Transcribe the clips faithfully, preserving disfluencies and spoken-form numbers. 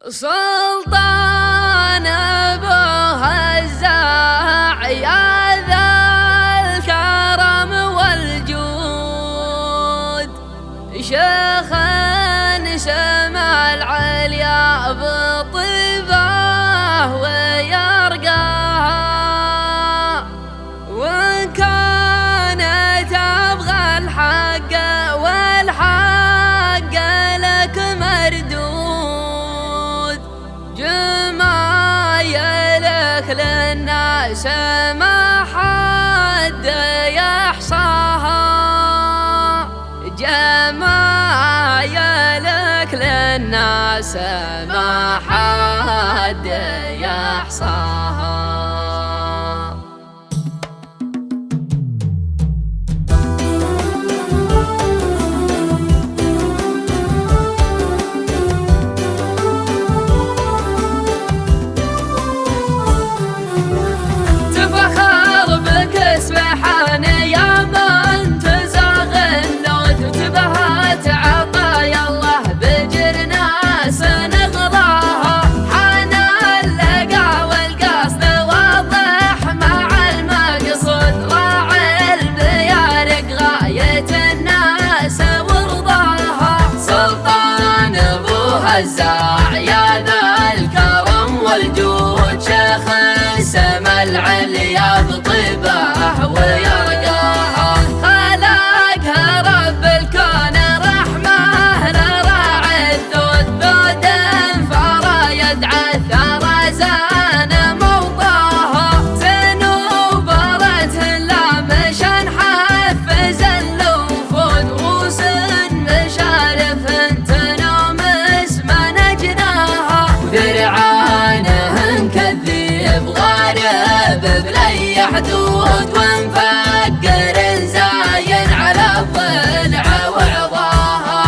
سلطان ابو هزاع يا ذا الكرم والجود، شيخ سما العليا بطيبه ويرقاها، وان كانت تبغى الحق والحق لك مردود، جمايلك للناس ما حد يحصاها، جمايلك للناس ما حد يحصاها. هزاع يا ذا الكرم والجود، شيخ سما العليا بطيبه ويرقاها، خلقها رب الكون رحمه لراعي الذود، ذود فريد عثر زان موطاها، زنوب رت لا مشان حفز الوفود، وسن مشارف بلي حدود، ومفكر زاين على الضلع وعظاها.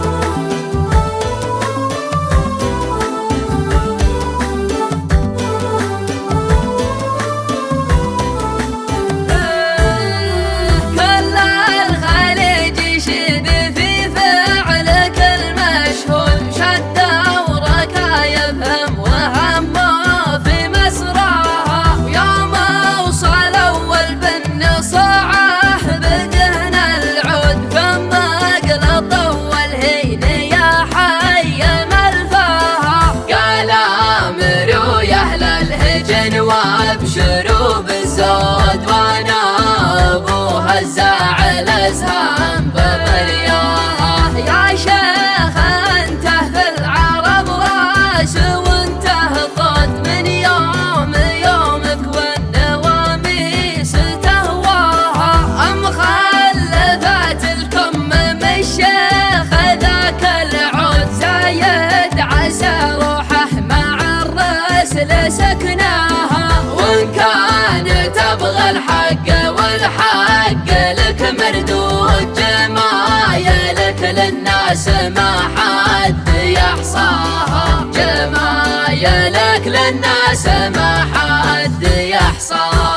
كل الخليج يشد في فعلك المشهود، شد وركايبهم وهمه في مسراها، صاعه بدهن العود كم مقلط والهين يا حي ملفاها، قال امروا يا اهل الهجن وابشروا بالزود، وانا ابو هزاع الازهام ببرياها، يا شيخ انت في العرب راس وانته طد، من يوم يومك والنواميس الشيخ ذاك العود، زايد عسى روحه مع الرسل سكناها، وان كان تبغى الحق والحق لك مردود، جمايلك للناس ما حد يحصاها، جمايلك للناس ما حد يحصاها.